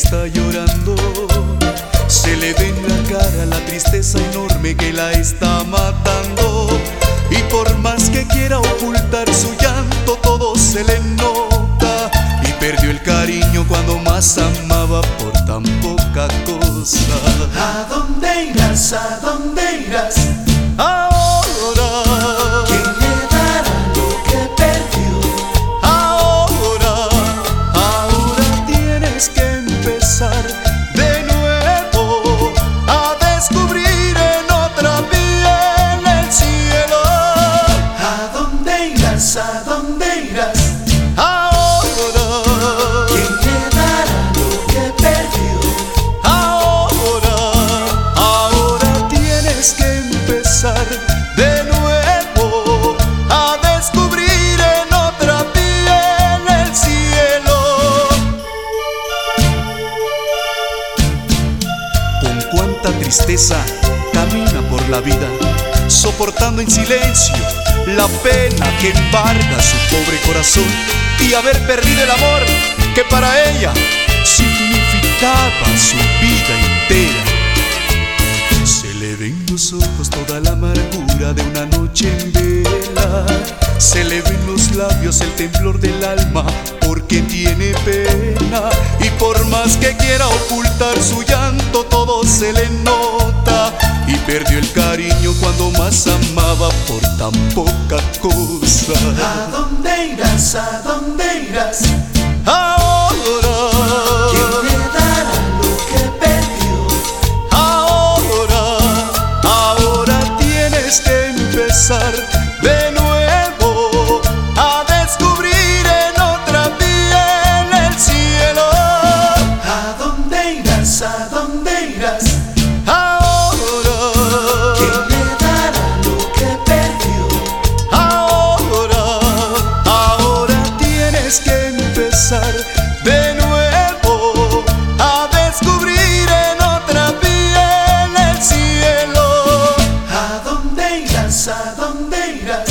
está llorando. Se le ve en la cara la tristeza enorme que la está matando. Y por más que quiera ocultar su llanto, todo se le nota. Y perdió el cariño cuando más amaba por tan poca cosa. ¿A dónde irás? ¿A dónde irás? Ahora, ¿quién le dará lo que perdió? ahora tienes que empezar de nuevo a descubrir en otra piel el cielo. ¿A dónde irás? ¿A dónde irás? Ahora, ¿quién le dará lo que perdió? ahora tienes que empezar de nuevo a descubrir en otra piel el cielo. Con cuánta tristeza camina por la vida, soportando en silencio la pena que embarga su pobre corazón, y haber perdido el amor que para ella significaba su vida entera. Se le ve en los ojos toda la amargura de una noche en vela. Se le ve en los labios el temblor del alma porque tiene pena. Y por más que quiera ocultar su llanto, todo se le nota. Y perdió el cariño cuando más amaba por tan poca cosa. ¿A dónde irás? ¿A dónde irás? Ahora, ¿quién le dará lo que perdió? ahora tienes que empezar de nuevo a descubrir en otra piel el cielo. ¿A dónde irás? ¿A dónde irás? ¿Quién le dará lo que perdió? Ahora tienes que empezar de nuevo a descubrir en otra piel el cielo. ¿A dónde irás? ¿A dónde irás?